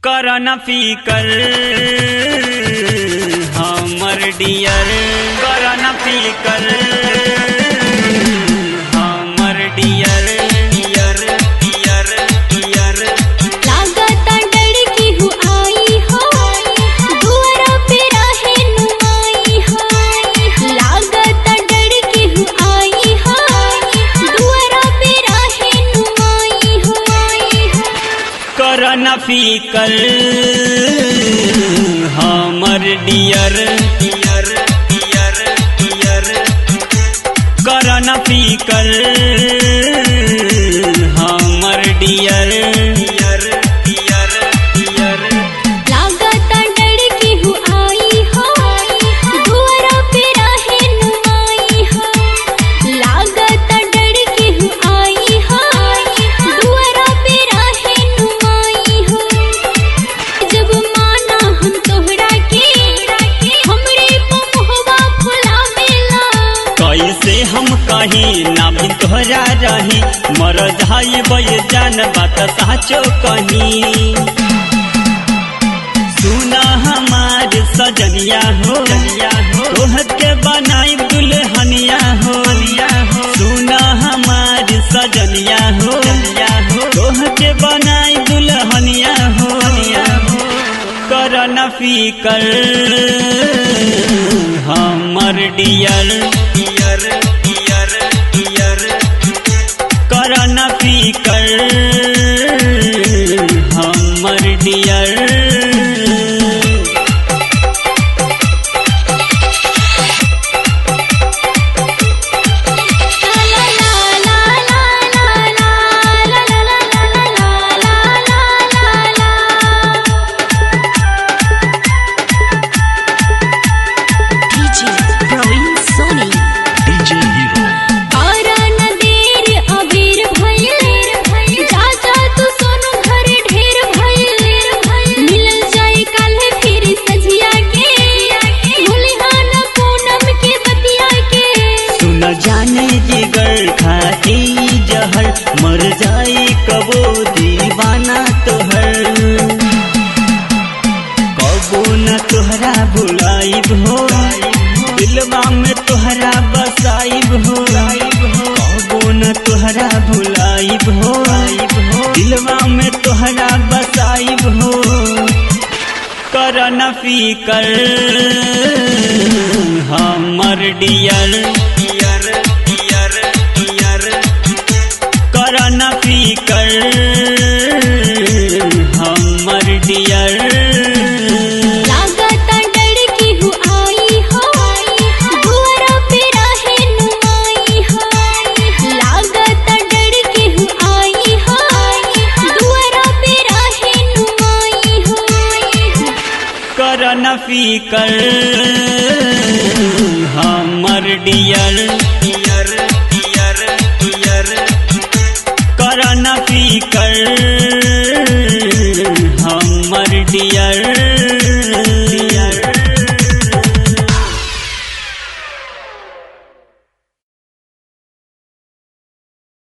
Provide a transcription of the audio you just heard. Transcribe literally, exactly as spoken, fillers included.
कर न फिकर हमर डियर, कर न फिकर हमर डियर डियर डियर डियर। लागत डर की हूँ आई हो, दुआरा पे राहे नुमाई हो। लागत डर की हूँ आई हो, दुआरा पे राहे नुमाई हो। कर न फिकर हमर डियर डियर डियर डियर। कर न फिकर हमर डियर डियर डियर डियर। लागत डर की हूँ आई हो, दुआरा पे राहे नुमाई हो। लागत डर की हूँ आई हो, दुआरा पे राहे नुमाई हो। जब माना हम तोहरा के, हमरे पमुहवा फुलावेला। कैसे हम कहीं ना भी तोहरा रही, मर जाई बे जान बात साचो कहीं। सुना हमार सजनिया हो, तोह के बनाई दुल्हनिया हो। सुना हमार सजनिया हो, तोह के बनाई दुल्हनिया हो। कर न फिकर हमर डियर डियर डियर डियर। कर न फिकर हमर डियर। जाने जिगर खाती जहर, मर जाए कबो दीवाना तोहर। कबो न तोहरा भुलाइब हो, दिलवा में तोहरा बसाइब हो। कबो न तोहरा भुलाइब हो, दिलवा में तोहरा बसाइब हो। कर न फिकर हमर डियर डियर डियर डियर। कर न फिकर हमर डियर। लागत डर की हूँ आई हो, दुआरा पे राहे नुमाई हो। लागत डर की हूँ आई हो, दुआरा पे राहे नुमाई हो। कर न फिकर हमर डियर डियर डियर डियर। कर न फिकर हमर डियर।